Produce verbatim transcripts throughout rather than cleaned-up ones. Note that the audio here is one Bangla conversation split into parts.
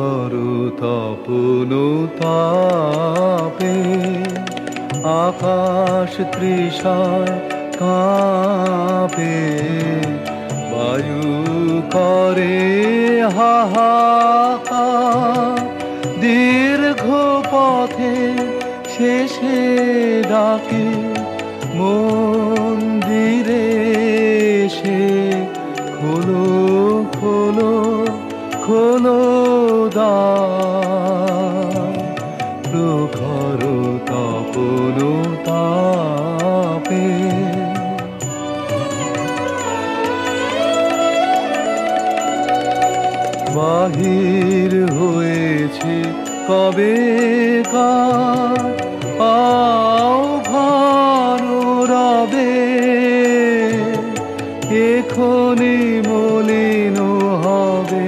প্রখর তপন তাপে আকাশ তৃষায় কাঁপে, বায়ু করে হাহাকার, দীর্ঘ পথে শেষে ডাকে মন্দিরে সে খোলো খোলো খোলো দ্বার। প্রখর তপন তাপে বাহির হয়েছে কবে কার আহ্বান রবে, এখনি মলিন হবে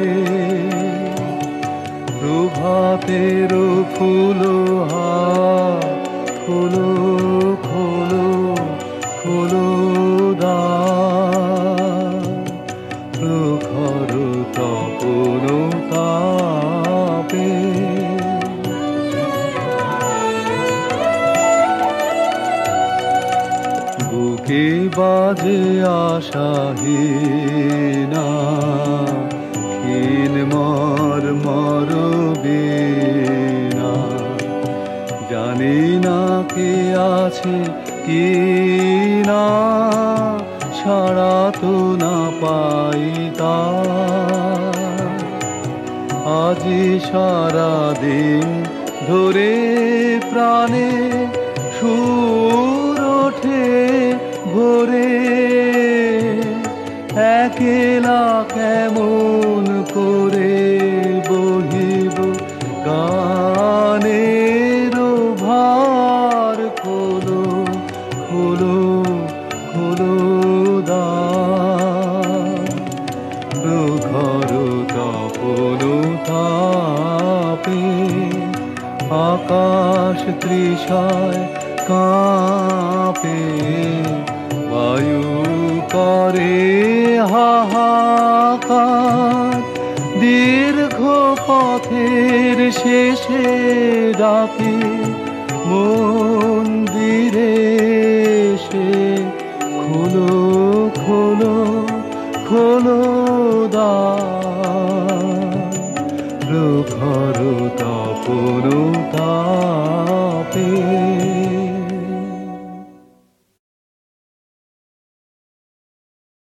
প্রভাতের ফুল হাত। খোলো খোলো খোলো দ্বার। প্রখর তপন তাপে বুকে বাজে আশাহীনা, ক্ষীণ মর মর বীণা। জানি না কে আছে কি না, সাড়া তো না পাই তার। আজি সারাদিন ধরে প্রাণে সুর ওঠে ভোরে, একেলা কেমন করে বহিব গানের ভার। খোলো খোলো খোলো দ্বার। প্রখর তপন তাপে আকাশ তৃষায় কাঁপে, বায়ু করে হাহাকার, দীর্ঘ পথের শেষে ডাকে মন্দিরে সে খোলো খোলো খোলো দ্বার। প্রখর তপন তাপে